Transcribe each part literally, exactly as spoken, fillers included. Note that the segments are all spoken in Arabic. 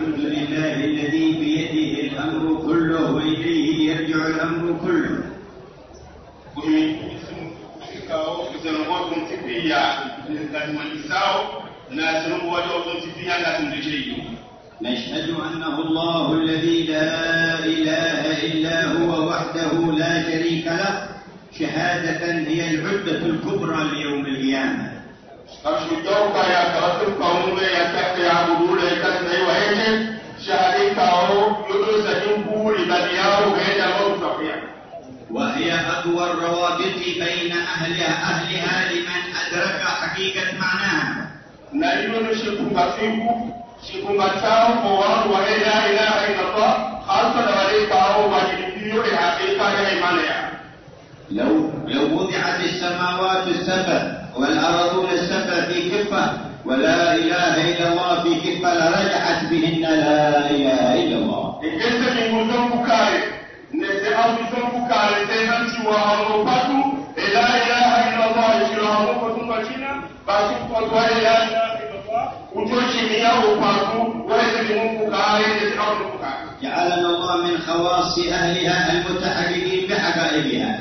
الحمد لله الذي بيده الأمر كله وإليه يرجع الأمر كله. نشهد أنه الله الذي لا إله إلا هو وحده لا شريك له شهادة هي العدة الكبرى ليوم القيامة. وهي أقوى الروابط بين أهلها أهلها لمن أدرك حقيقة معناها. لو لو وضعت السماوات السبع والأرضون السبع في كفة ولا إله إلا الله في كفة لرجعت بهن لا إله إلا الله. جعلنا الله من خواص أهلها المتحققين بحقائقها.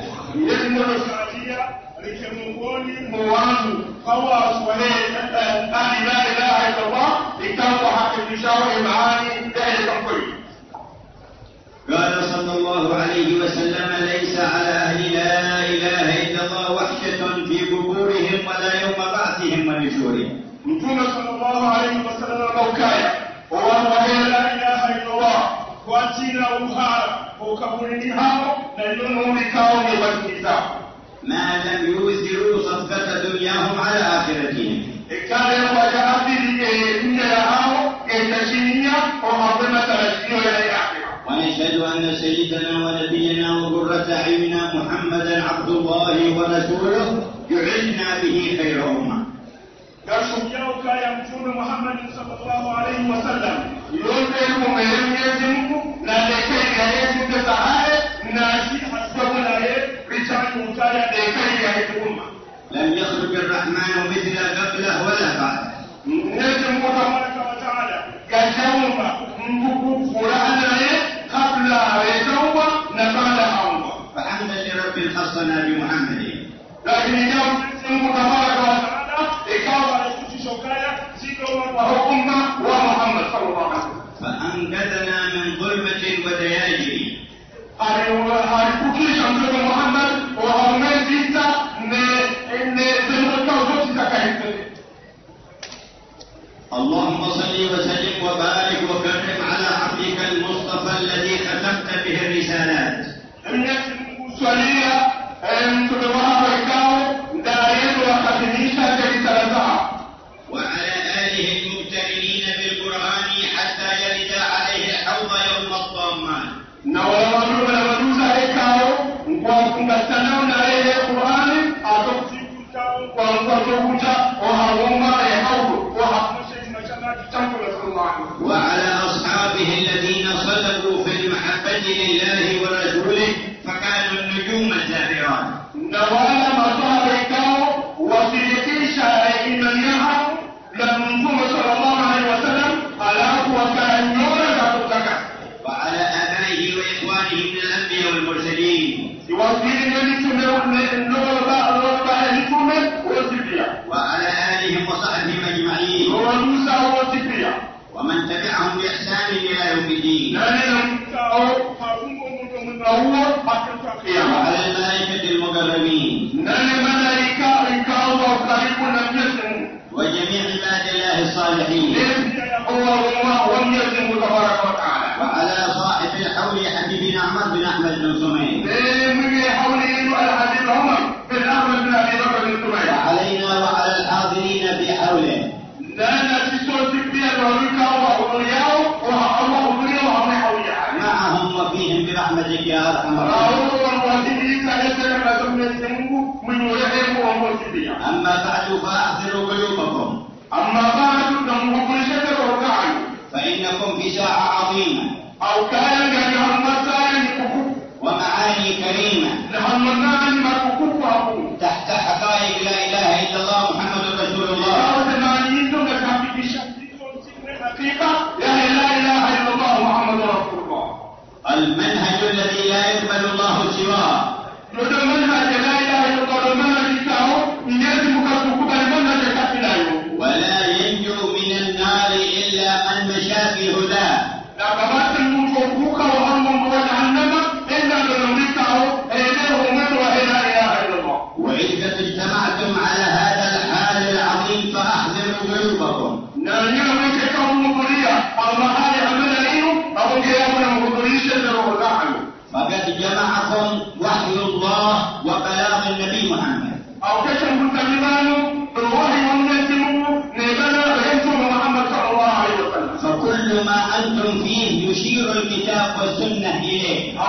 قال صلى الله عليه وسلم: ليس على أهل لا إله إلا الله وحشة في قبورهم ولا يوم بعثهم ونشورهم. Mtume sallallahu alayhi wasallam kaukaya wao la ilaha illa Allah kwa jina uhara ukaburini hao na neno mikao ni wakiza ما لم يوزروا صدقة دنياهم على آخرتهم. ikale wajaabili dunia yao itashimia kwa mapema tarajio ya akhira. ونشهد أن سيدنا ونبينا وقرة أعيننا محمدا عبد الله ورسوله يعزنا به خير أمة. Gashukiauka ya Mtume Muhammad sallallahu alaihi wasallam yote kumwelekeza Mungu na dekeni ya Yesu kasahaye na si hasabu na yeye richani mutaya dekeni ya umma. لم يخلق الرحمن مثل قبله ولا بعده. Mwenyezi Mungu Tabaraka wa Taala kajaumba Mungu fulana yeye kabla hajaumba na baada haumba. فحمدا لرب خصنا بمحمد. Lakini Mungu Tabaraka wa Taala ikawa فأنقذنا من ظلمة ودياجر. اللهم صل وسلم وبارك وكرم على عبدك المصطفى الذي ختمت به الرسالات. وعلى آله المبتلين بالقرآن حتى يرد عليه الحوض يوم الطامات. وعلى أصحابه الذين صدقوا في المحبة لله ورسوله فكانوا النجوم الزاهرات. وعلى آبائه وإخوانه من الأنبياء والمرسلين. وعلى آلهم وصحبهم أجمعين ومن تبعهم بإحسان إلى يوم الدين. وعلى الملائكة المقربين وجميع عباد الله الصالحين. وعلى صاحب الحول حبيبنا عمر بن أحمد بن سمين. وعلينا وعلى الحاضرين في حوله. معهم وفيهم برحمتك يا أرحم الراحمين. أما بعد فأحضروا قلوبكم. أما بعد فإنكم في ساعة عظيمة أو كان ومعاني كريمة تحت حقائق لا إله إلا الله محمد رسول الله. لا إله المنهج الذي لا يقبل الله سواه. ولا ينجو من النار إلا من مشى في هداه. وإذا اجتمعتم على هذا الحال العظيم فأحذروا قلوبكم. فقد جمعكم وحي الله وبلاغ النبي محمد. فكل ما أنتم فيه يشير الكتاب والسنة إليه.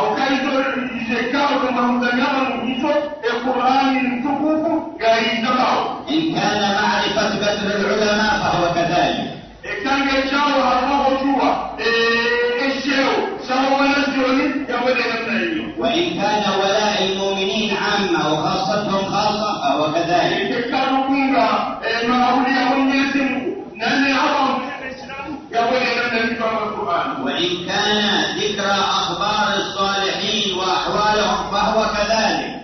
إن كان معرفة بدر العلماء فهو كذلك. وإن كان ولاء المؤمنين عامة وخاصتهم خاصة فهو كذلك. وإن كان ذكر أخبار الصالحين وأحوالهم فهو كذلك.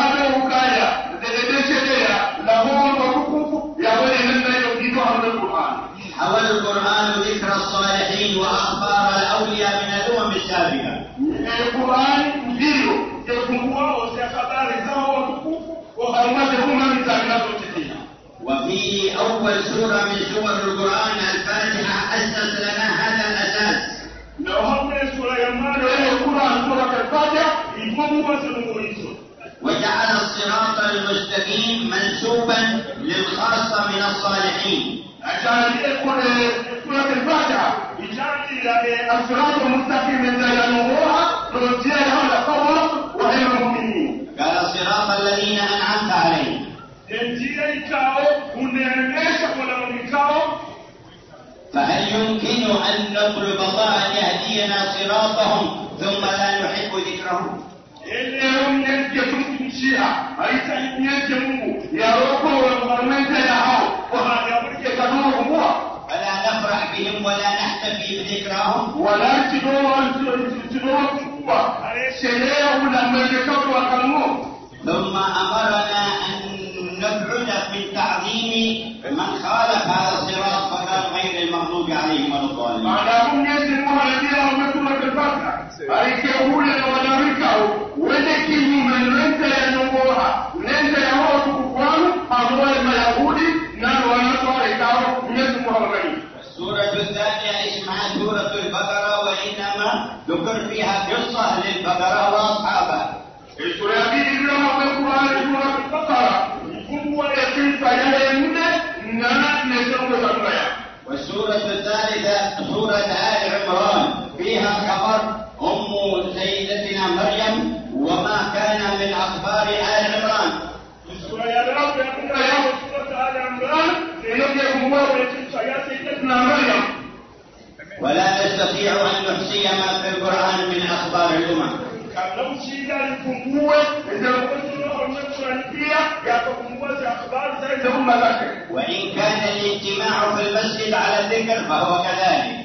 حول القرآن ذكر الصالحين وأخبار الأولياء من الأمم السابقة. وفي أول سورة من سور القرآن الفاتحة أسس لنا هذا الأساس. وجعل الصراط المستقيم منسوبا للخاصة من الصالحين. قال الصراط الذين أنعمت عليهم. فهل يمكن أن نطلب الله أن يهدينا صراطهم ثم لا نحب ذكرهم؟ فلا نفرح بهم ولا نحتفي بذكرهم. ثم أمرنا أن نبعد من تعظيم من خالف هذا الصراط فقال غير المغضوب عليهم ولا الضالين. السورة الثانية اسمها سورة البقرة، وإنما ذكر فيها قصة للبقرة وأصحابها. والسورة الثالثة سورة آل عمران فيها خبر أم سيدتنا مريم وما كان من أخبار آل عمران. ولا نستطيع أن نحصي ما في القرآن من أخبار الأمم. وإن كان الاجتماع في المسجد على الذكر فهو كذلك.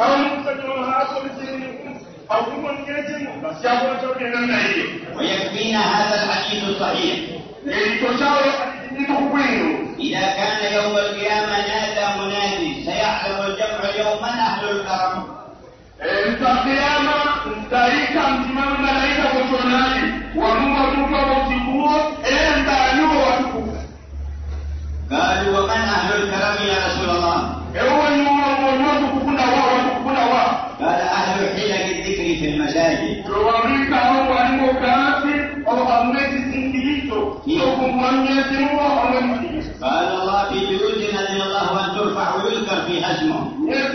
ويكفينا هذا الحديث الصحيح. إذا كان يوم القيامة نادى منادي سيعلم الجمع يوما أهل الكرم. قالوا ومن أهل الكرم يا رسول الله؟ قال أهل حلق الذكر في المساجد. قال الله في بيوت أذن الله أن ترفع ويذكر فيها اسمه.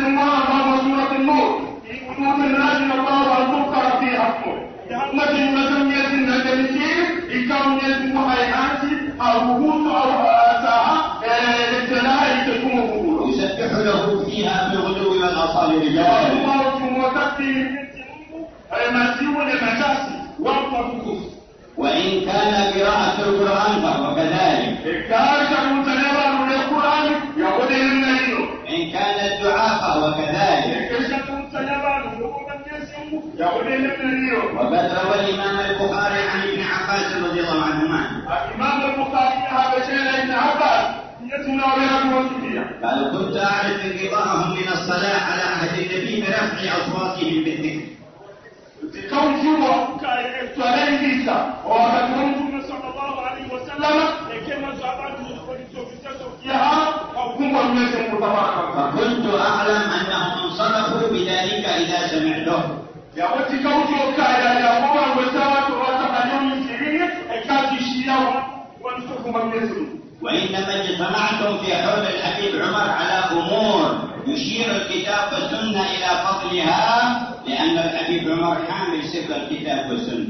يسبح له فيها بالغدو والآصال رجال. وإن كان قراءة القرآن فهو كذلك. إن كان الدعاء فهو كذلك. وقد روى الإمام البخاري عن ابن عباس رضي الله عنهما الإمام البخاري هذا شيء ابن عباس يسمى ويرى قال كنت أعرف انقطاعهم من الصلاة على عهد النبي برفع أصواتهم بالذكر. كون جوا كاي ليسا وكون صلى الله عليه وسلم كما زعمت فكنت أعلم أنهم انصرفوا بذلك إذا سمعته. يا وقت كون جوا كاي يا أبوه وسوات وتقدم سرير كاتي شيئا وانصرفوا من يسمع. وإنما اجتمعتم في حول الحبيب عمر على أمور يشير الكتاب والسنة إلى فضلها لأن الحبيب عمر حامل سر الكتاب والسنة.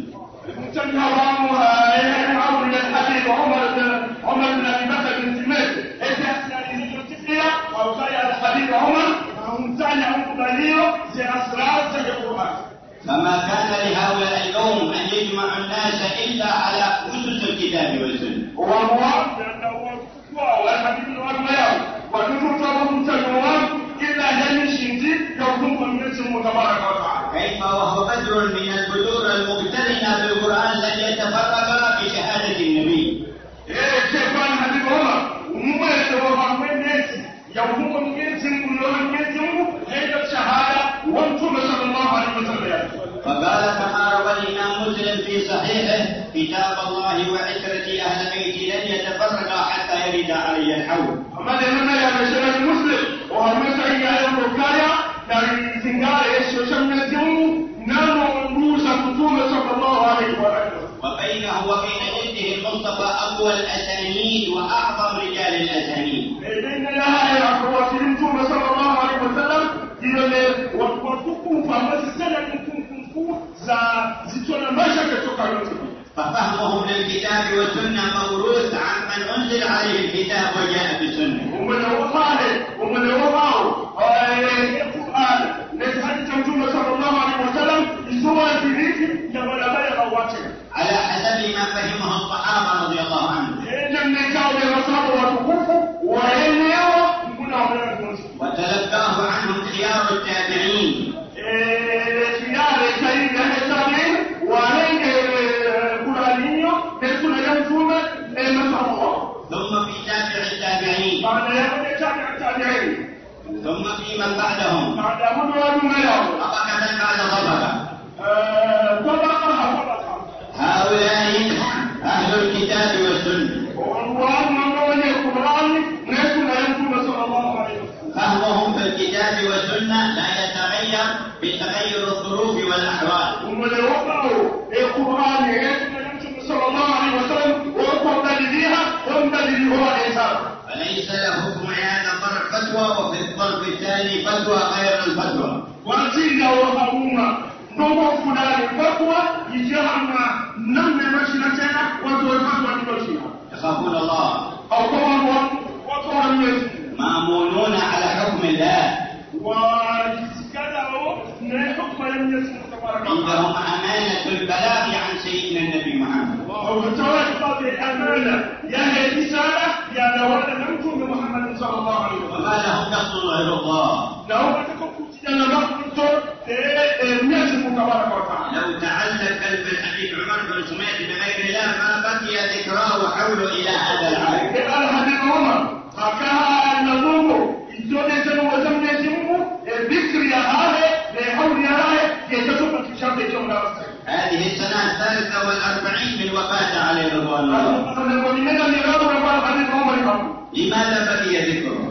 عمر الحبيب عمر عمر بن أبي بكر بن سمير إذا أسأل التسعية أو قال الحبيب عمر ممتنع عمر زي أسرار زي القرآن. فما كان لهؤلاء القوم أن يجمعوا الناس إلا على أسس الكتاب والسنة. والحديث الأربعين ونفرط متنوع إلا جميع يوم الناس المتبارك وتعالى. كيف وهو بدر من البذور المقترنة بالقرآن لن يتفرق بشهادة النبي. إيه كيف كان حديث عمر ومو يتوقع من الناس يوم الناس يقولون الناس هي الشهادة وانتم صلى الله عليه وسلم. فقال كما روى الإمام مسلم في صحيحه كتاب الله وعترة أهل بيتي لن يتفرقا حتى يرد علي الحوض. أما لأننا يا بشر المسلم وهم سعيا البكايا dari singgah social media نانو موسى كتوم صلى الله عليه وسلم. وبينه وبين جده المصطفى أقوى الأسانيد وأعظم رجال الأسانيد. بين لها يا أخوة كتوم صلى الله عليه وسلم إلى وتكون فما سنة كنكم za zitona mashaka toka ففهمهم للكتاب والسنة موروث عمن أنزل عليه الكتاب وجاء بالسنة. ومن وقال ومن وقال القرآن نتحدث عن صلى الله عليه وسلم يسوى الفريق يقول أبي أواته على حسب ما فهمه الصحابة رضي الله عنهم. إن النكاح لمصاب وتكفوا وإنه وتلقاه عنهم خيار التابعين. خيار التابعين التابعين وعليه القرآنية يكون ينفون المصاب. ثم في تابع التابعين. بعد يوم تابع التابعين. ثم في من بعدهم. بعد أمر ومن طبقة بعد طبقة. طبقة طبقة. هؤلاء أهل الكتاب والسنة. فهمهم في الكتاب والسنة لا يتغير بتغير الظروف والأحوال. فليس له حكم هذا الطرف فتوى وفي الطرف الثاني فتوى غير الفتوى. نوبو فلان فتوى يجعلنا نمنع مشيئتنا وتوفى ونمشيها. يخافون الله. أو طبعا وطبعا مأمونون على حكم الله. وكذا من حكم لم يسمى تبارك الله. عندهم أمانة البلاغ عن سيدنا النبي محمد. وتوفى بالأمانة يا هي رسالة يا لولا نمكن بمحمد صلى الله عليه وسلم. وما لهم قصد غير الله. لو تكون أنا مقصود الناس تبارك وتعالى. لو تعلق قلب الحبيب عمر بن سمية بغير الله ما بقي ذكراه حوله إلى هذا العالم. الحبيب عمر فكان النظام الدولة وزمنه ذكر يا هذا لحول يا هذا يتسوق في شرط الجملة. هذه السنة الثالثة والأربعين من وفاته عليه رضوان الله. لماذا بقي ذكره؟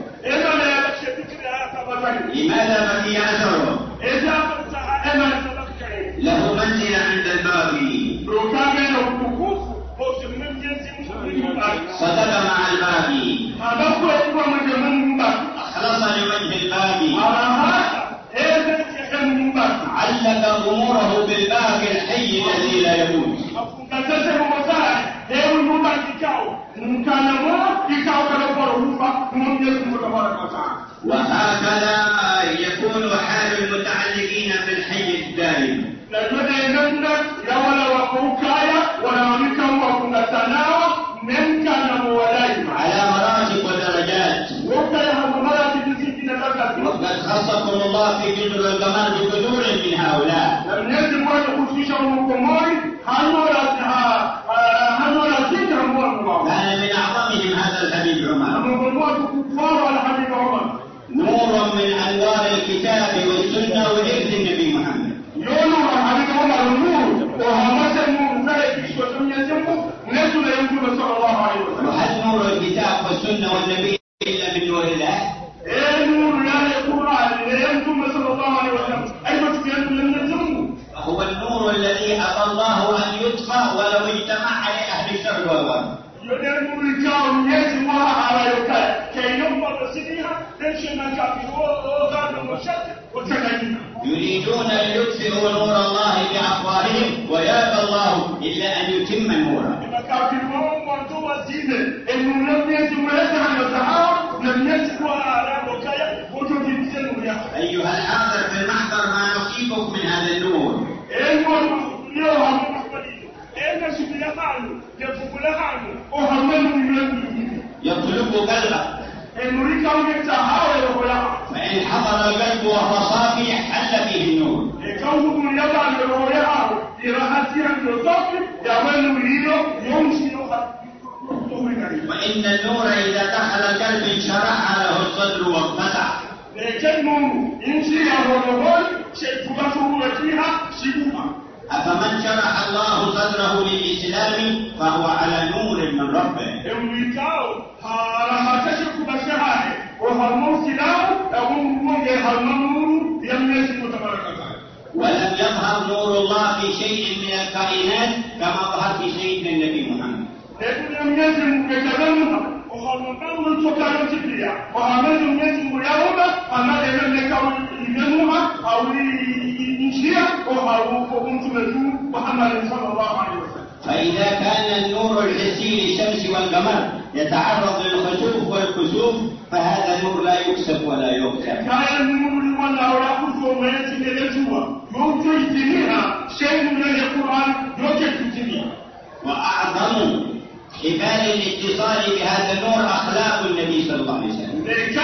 لماذا بقي أثره؟ له منزلة عند الباقي. صدق مع الباقي. أخلص لوجه الباقي. علق أموره بالباقي الحي الذي لا يموت. وهكذا يكون حال المتعلقين بالحي الدائم. على مراتب ودرجات. وقد خصكم الله الله في جذر القمر بجذور من هؤلاء. لم يجب أن يكون في شر القمر هنولا هنولا ذكر الله. كان من أعظمهم هذا الحبيب عمر. كفار الحبيب عمر. نور من أنوار الكتاب والسنة وإرث النبي محمد. يونور الحبيب عمر النور وهمس النور ذلك في الدنيا جنبه نزل ينزل صلى الله عليه وسلم. وهل نور الكتاب والسنة والنبي إلا من نور الله؟ إيه نور لا يكون عليه ينزل صلى الله عليه وسلم. أي مسكين لم ينزله. هو النور الذي أبى الله أن يطفى ولو اجتمع عليه أهل الشر والغرب. يدعو الرجال يجمع على يكاد كي ينبض سنها ليش ما كافي وغاد وشد وتغيير. يريدون أن يطفئوا نور الله بأفواههم ويأبى الله إلا أن يتم نوره. إذا كافي وانتم زينة إنه لم يجمع يسعى الزهار لم يجمع على وكاية وجود السنة. أيها الحاضر في المحضر ما نصيبك من هذا النور؟ أيها اليوم أين سبيلهم يفعلون وهم يطلب قلبك. المريكا يتحاول ولا. فإن حضر القلب وهو صافي حل فيه النور. كونه يضع الرؤيا لراحتها الصافي يعمل يريد يمشي وإن النور إذا دخل القلب انشرح له الصدر واتسع. لكنه يمشي على الرؤيا شيء تبصر فيها شبوها. أفمن شرح الله صدره للإسلام فهو على نور من ربه. ولم يظهر نور الله في شيء من الكائنات كما ظهر في سيدنا النبي محمد. فإذا كان النور الحسي للشمس والقمر يتعرض للخسوف والكسوف فهذا نور لا يكسب ولا يغتاب. وأعظم حبال الاتصال بهذا النور أخلاق النبي صلى الله عليه وسلم.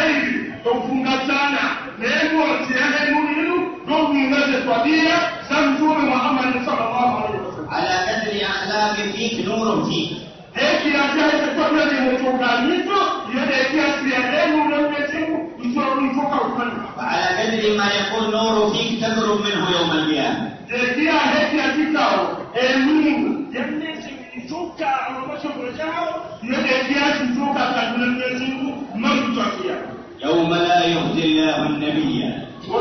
على قدر أخلاق فيك نور فيك. وعلى قدر ما يكون نور فيك تقرب منه يوم القيامة. يوم لا يخزي الله النبي.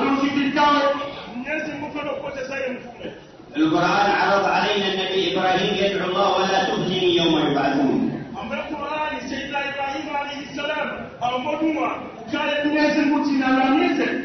القرآن عرض علينا النبي إبراهيم يدعو الله ولا تخزني يوم يبعثون. القرآن سيدنا إبراهيم عليه السلام الموضوع كان الناس المتنالمين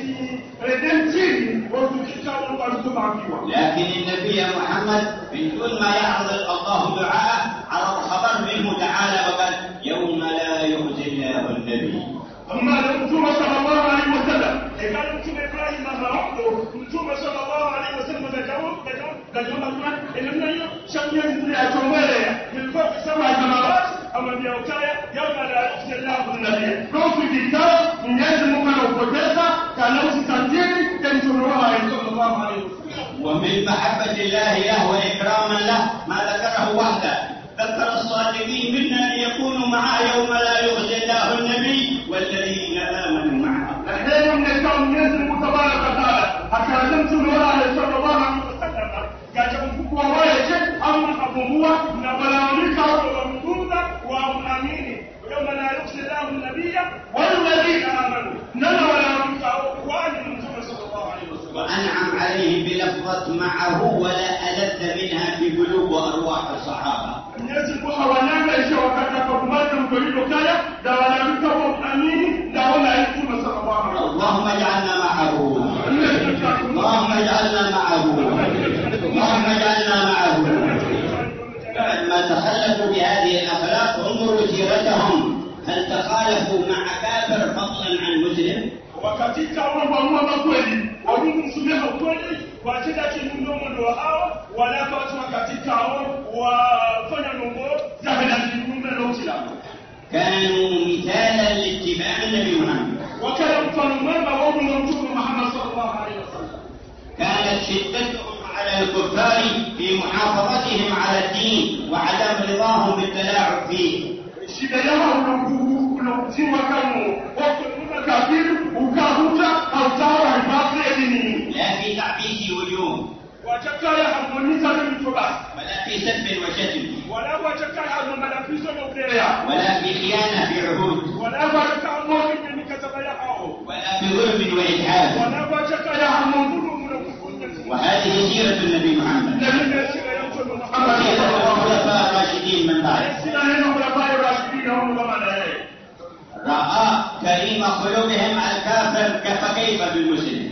لكن النبي محمد من دون ما يعرض الله دعاء عرض خبر منه تعالى وقال يوم لا يخزي الله النبي. أما الرسول صلى الله عليه وسلم قال الرسول إبراهيم لما رحته الرسول صلى الله عليه وسلم تجاوب تجاوب تجاوب إنما شمية الأجوال من فوق سبع سماوات أما بيوكايا يوم لا يخزي الله النبي. روح الكتاب من يزن مكان وقدسة كان نفس تنزيل تنزلها صلى الله عليه وسلم. ومن محبة الله له وإكراما له ما ذكره وحده ذكر الصادقين منا ليكونوا معه يوم لا يخزي الله النبي والذين آمنوا معه. نحن من الكون ينزل تبارك وتعالى حتى نمسل ولا صلى الله عليه وسلم كجب ووايش أما أبوه نبلا ونكا ومدودا وأمين يوم لا يخزي الله النبي والذين آمنوا نلا ولا نكا وأن صلى الله عليه وسلم. وأنعم عليه بلفظة معه ولا ألذ منها في قلوب وأرواح الصحابة. الناس وحوانا ليس وكذا فقماتهم قريب كايا دوالا بكوم أمين دوالا يكون صلى الله عليه وسلم. اللهم اجعلنا معه. اللهم اجعلنا معه. اللهم اجعلنا معه. بعد ما تخلفوا بهذه الأخلاق انظروا سيرتهم هل تخالفوا مع كافر فضلا عن مسلم؟ وكتيكا وما kweli walimsumia kweli wacheza kimundomo ndo hao wala watu katika hao wafanya nombo za hadithi ndo Uislamu. كانوا مثالا لاتباع النبي محمد. وكانوا مفهوما وهم Mtume Muhammad شدتهم على الكفار في محافظتهم على الدين وعدم رضاهم بالتلاعب فيه. shida yao unakuziwa kama wakati kafiri ukahuta hautawa hifadhi ya dini. لا في تعبيس وجوه وتكايا harmoniza mtoba ولا في سب وشتم ولا وتكايا harmoniza mobrea ولا في خيانة في عهود ولا وتكايا harmoniza mikataba yao ولا في ظلم وإجحاف ولا وتكايا harmoniza. وهذه سيرة النبي محمد سيرة الخلفاء الراشدين من بعد. رأى كريم قلوبهم الكافر فكيف بالمسلم.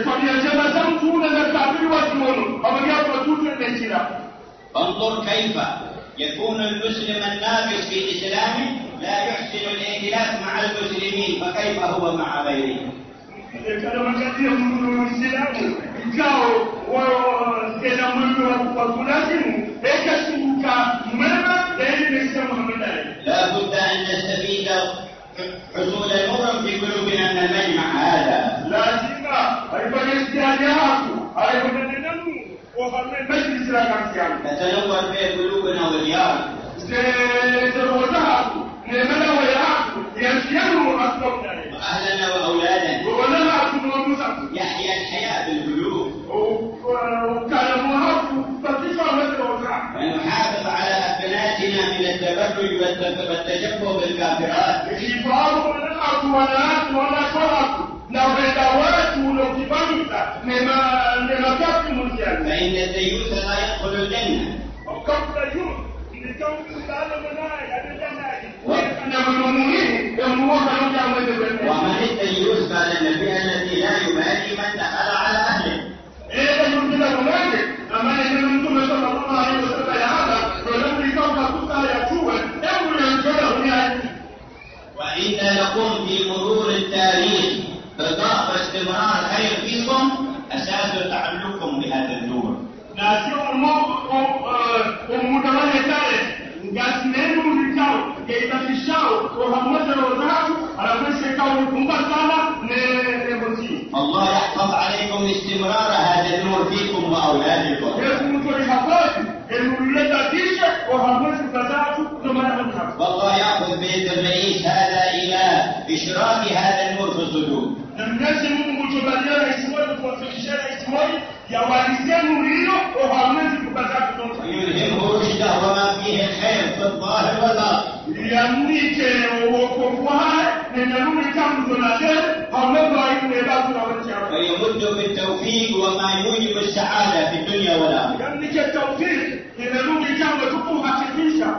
انظر كيف يكون المسلم الناقص في إسلامه لا يحسن الائتلاف مع المسلمين فكيف هو مع غيره. Kada makatia Muislamu ikao tena mwendo wa kulazimu ekashuka mwema ili nisema Muhammad. لا بد أن نستفيد حصول النور في قلوبنا من المجمع هذا. lazima aifanye istihadi yako aifanye nanu wafanye majlis la kanisa تتنور في قلوبنا وديارنا. زروتها نمنا وياكم يسيروا أصلنا وأهلنا وأولادنا ولنا أكون موسى يحيا الحياة بالقلوب وكان مهاب فتشعر مثل وزع ونحافظ على أبناتنا من التبرج والتشبه بالكافرات. حفاظ ونحط ونحط ونحط لو بدوات ولو كبرت لما لما كفي مرسل فإن الديوث لا يدخل الجنة. وكفر الديوث لكون العالم مناعي أنا منونين يموت ومن الديوث قال النبي الذي لا يبالي من دخل على أهله. إيه يمكن أن يمالك أما إذا كنتم صلى الله عليه وسلم هذا ولم يكن قد يتوب يقول ينجله. وإن لكم في مرور التاريخ بضاعة استمرار خير فيكم أساس تعلقكم بهذا النور. ناسيو ومتمنى تاريخ ngasinenu mlikao yaitafishao wahamweza rozatu alakweshekao nikumbatana neboti. الله يحفظ عليكم استمرار هذا النور فيكم وأولادكم. yesu mtu lihafadhi enulileta tisha wahamwezi kazatu tomana mkapa. والله يأخذ بيد الرئيس هذا إلى إشراك هذا النور في الصدور. na mnezi mungu mtobaliana isiwezi kuwafikishana isiwezi ya walisemu hilo wahamwezi kukazatu tomana. يلهمه رشده وما فيه الخير في الظاهر والباطن. liamnike wokovuaye nenyanuni tangu zonatele hamwezi aikunebatu na wachao. ويمد بالتوفيق وما يوجب السعادة في الدنيا والآخرة. يمنك التوفيق inarudi jambo tukuhakikisha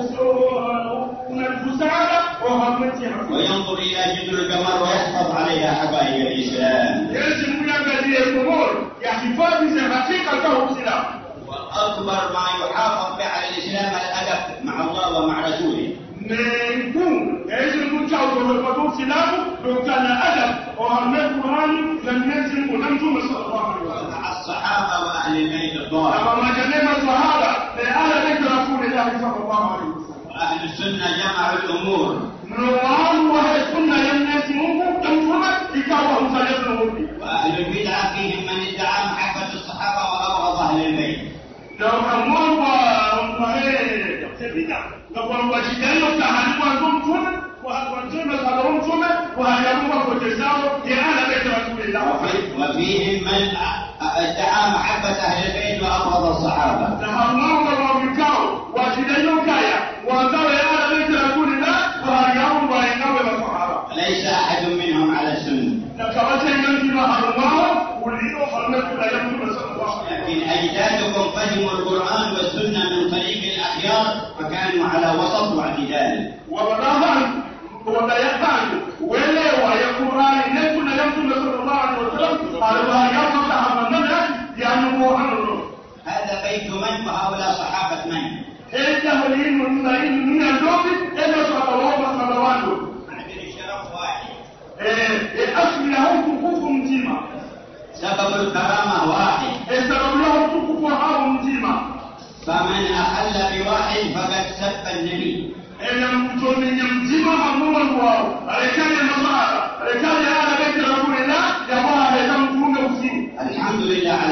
unalifusana wahamwetia. وينظر إلى جذر القمر ويحفظ عليها حقائق الإسلام. yesu mwangalie komoro yahifadhi za hakika za Uislamu. وأكبر ما يحافظ به على الإسلام الأدب مع الله ومع رسوله. Mungu yesu mchao kwa Uislamu dokana adab wahamwe Qur'ani na Mwenyezi Mungu na Mtume sallallahu alaihi wasallam. مع الصحابة وأهل البيت الضال. kama majanema sahaba na ala bait Rasulullah sallallahu alaihi wasallam. وأهل السنة جمعوا الأمور. Mnawamu wa sunna ya Mwenyezi Mungu na Mtume ikawa msalimu wote. وأهل البدعة فيهم من ادعى محبة الصحابة وأبغض أهل البيت. لو همون ومهي تبدا لو وجدنا تحدث عن ثم وهنجمع على ثم وهيعملوا وتساو على بيت رسول الله. وفيهم من ادعى محبة أهل البيت وأبغض الصحابة. همون ومكاو وجدنا كايا وذو على بيت رسول الله وهيعملوا وينوي الصحابة. ليس أحد منهم على السنة. لكن ينزل الله وليو حرمت لا يمكن لكن أجدادكم فهموا القرآن والسنة من طريق الأخيار فكانوا على وسط واعتدال. وبداهن وبيحان ولا ويا القرآن نكون يمكن صلى الله عليه وسلم على ما يفتح مننا يعني محمد. هذا بيت من وهؤلاء صحابة من؟ إنه لين من من الدوب إلا صلى الله عليه وسلم. عندنا شرف واحد. أصل لهم كفوف متيمة. سبب الكرامة واحد. سبب لهم كفوف متيمة. فمن أخل بواحد فقد سب النبي. إن متون يمتيمة عموما واو. ركان النصارى ركان على بيت رسول الله يبغى يتم كون وسيم. الحمد لله على هذه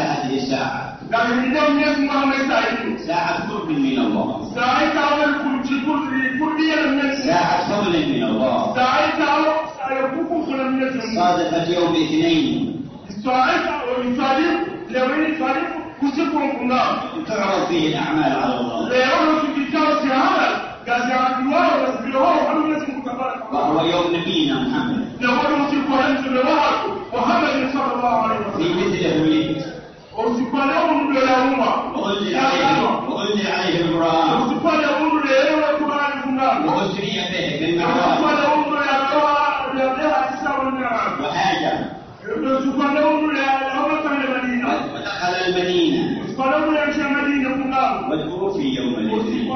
الساعة قال اليوم يسمى محمد سعيد ساعة قرب من الله سعيد أول كل كل كل من ساعة فضل من الله سعيد أول سيكون كل من صادفت يوم الاثنين سعيد أول يصادف لو يصادف كسبهم كنا تعرض فيه الأعمال على الله لو تكتب سعادة قال يا الله رسوله ولم يسمى تبارك وهو يوم نبينا محمد لو تكتب سعادة محمد صلى الله عليه وسلم في مثله ولد وسبحانه وتعالى وأنزل عليه وأنزل عليه القرآن وسبحانه وتعالى وأسري به بالمعراج وهاجر ودخل المدينة واذكروا في يوم الاثنين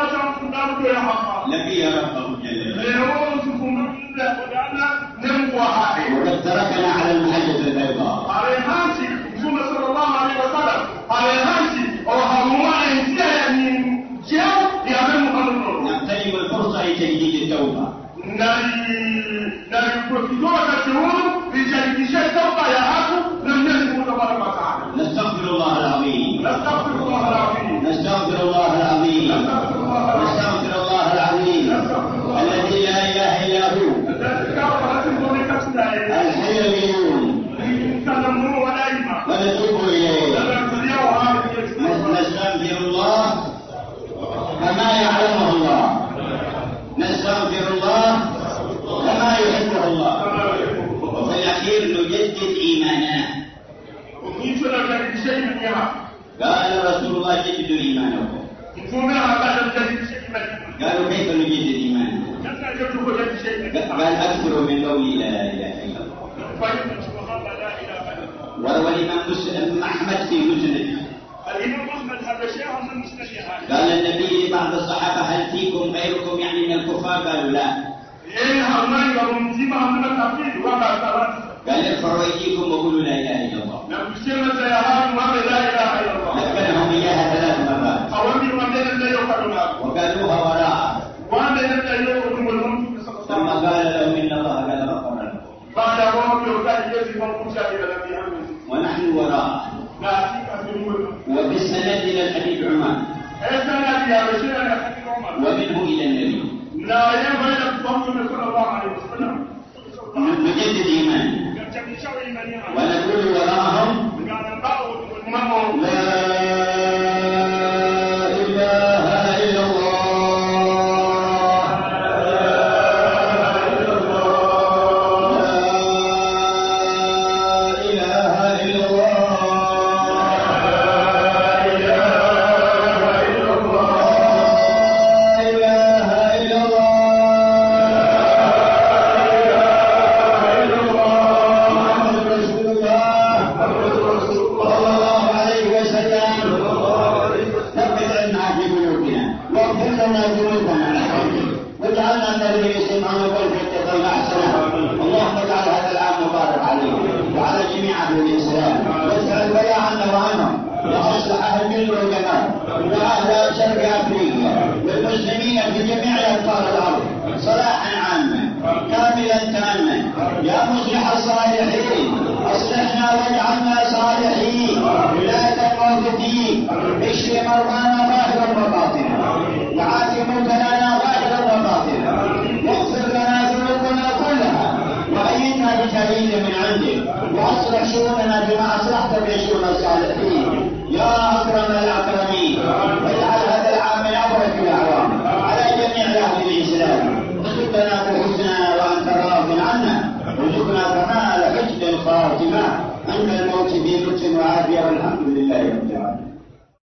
لقي ربه جل وعلا وقد تركنا على المحجة البيضاء صلى الله عليه وسلم على هذه أو هرمان إنسان من جاء يعمل نغتنم الفرصة لتجديد التوبة ناري ناري بروفيتورا كتيرون لجديد التوبة يا أخو لم يكن تبارك وتعالى نستغفر الله العظيم نستغفر الله العظيم نستغفر الله العظيم نستغفر الله العظيم الذي لا إله إلا هو الحي القيوم ونتوب إليه نستغفر الله كما يعلمه الله نستغفر الله كما يحبه الله وفي الأخير نجدد إيماننا قال رسول الله جددوا إيمانكم قالوا كيف نجدد إيماننا قال أكثروا من قولي لا إله إلا الله وروى الإمام مسلم أحمد في مسنده الإمام أحمد هذا شيء من مسنده قال النبي لبعض الصحابة هل فيكم غيركم يعني من الكفار قالوا لا قال ارفعوا أيديكم وقولوا لا إله إلا الله لكنهم إياها ثلاث مرات وقالوها وراءه ثم قال لهم إن الله قد غفر لكم ونحن وراءه وبالسند إلى الحديث عمر ومنه إلى النبي نجدد إيماننا ونقول وراءهم لا إله إلا الله اللهم اجعل هذا العام مبارك عليه وعلى جميع اهل الاسلام واجعل البلاء عنا وعنهم واصلح اهل الجند والجمال واهل شرق افريقيا والمسلمين في جميع اقطار الارض صلاحا عاما كاملا تاما يا مصلح الصالحين اصلحنا واجعلنا صالحين ولاة موجودين اشف مرضانا ظاهرا وباطنا وعاف مبتلانا ظاهرا وباطنا واغفر لنا ذنوبنا كلها وأيدنا بتأييد من عندك وأصلح شؤوننا بما أصلحت بشؤون الصالحين يا أكرم الأكرمين واجعل هذا العام من أبرك الأعوام على جميع أهل الإسلام ارزقنا بالحسنى وأنت راض عنا ارزقنا كمال حسن الخاتمة عند الموت في لطف وعافية والحمد لله رب العالمين.